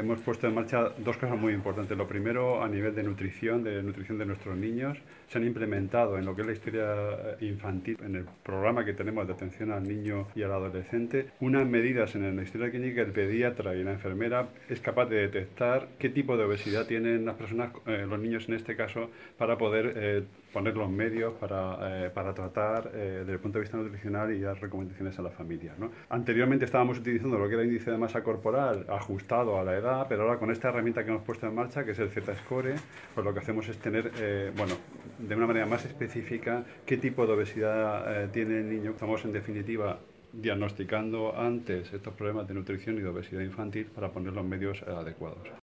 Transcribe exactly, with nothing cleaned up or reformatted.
Hemos puesto en marcha dos cosas muy importantes. Lo primero, a nivel de nutrición, de nutrición de nuestros niños, se han implementado en lo que es la historia infantil, en el programa que tenemos de atención al niño y al adolescente, unas medidas en la historia clínica. El pediatra y la enfermera es capaz de detectar qué tipo de obesidad tienen las personas, eh, los niños en este caso, para poder eh, poner los medios para, eh, para tratar eh, desde el punto de vista nutricional y dar recomendaciones a la familia, ¿no? Anteriormente estábamos utilizando lo que era el índice de masa corporal ajustado a la edad, pero ahora con esta herramienta que hemos puesto en marcha, que es el Z-Score, pues lo que hacemos es tener, eh, bueno, de una manera más específica qué tipo de obesidad eh, tiene el niño. Estamos, en definitiva, diagnosticando antes estos problemas de nutrición y de obesidad infantil para poner los medios eh, adecuados.